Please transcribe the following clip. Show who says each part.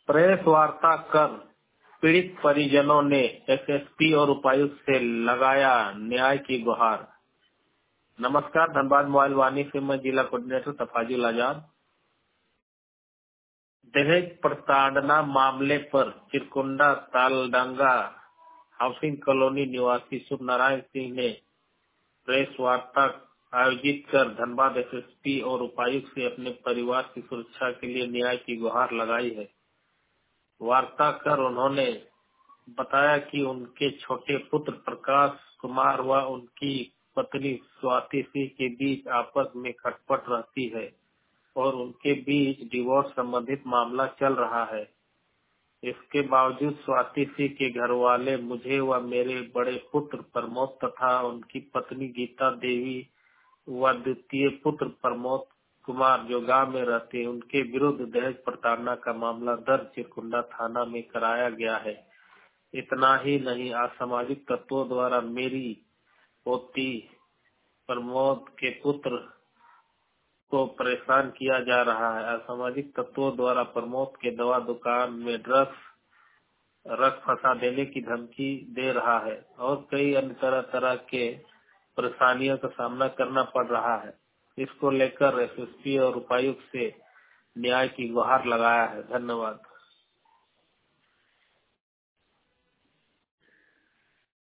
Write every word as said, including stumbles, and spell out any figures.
Speaker 1: Press वार्ता कर पीड़ित परिजनों ने एसएसपी और उपायुक्त से लगाया न्याय की गुहार। नमस्कार, धनबाद मोबाइल वाणी से मैं जिला कोऑर्डिनेटर तफाजुल आजाद। दहेज प्रताड़ना मामले पर चिरकुंडा तालडंगा हाउसिंग कॉलोनी निवासी शुभ नारायण सिंह ने प्रेस वार्ता आयोजित कर धनबाद एसएसपी और उपायुक्त से अपने परिवार की सुरक्षा के लिए न्याय की गुहार लगाई है। वार्ता कर उन्होंने बताया कि उनके छोटे पुत्र प्रकाश कुमार व उनकी पत्नी स्वाति सिंह के बीच आपस में खटपट रहती है और उनके बीच डिवोर्स संबंधित मामला चल रहा है। इसके बावजूद स्वाति सिंह के घर वाले मुझे व मेरे बड़े पुत्र प्रमोद तथा उनकी पत्नी गीता देवी व द्वितीय पुत्र प्रमोद कुमार जो गांव में रहते हैं उनके विरुद्ध दहेज प्रताड़ना का मामला दर्ज चिरकुंडा थाना में कराया गया है। इतना ही नहीं, असामाजिक तत्वों द्वारा मेरी पोती प्रमोद के पुत्र को परेशान किया जा रहा है। असामाजिक तत्वों द्वारा प्रमोद के दवा दुकान में ड्रग्स रख फंसा देने की धमकी दे रहा है और कई अन्य तरह तरह के परेशानियों का सामना करना पड़ रहा है। इसको लेकर एसएसपी और उपायुक्त से न्याय की गुहार लगाया है। धन्यवाद।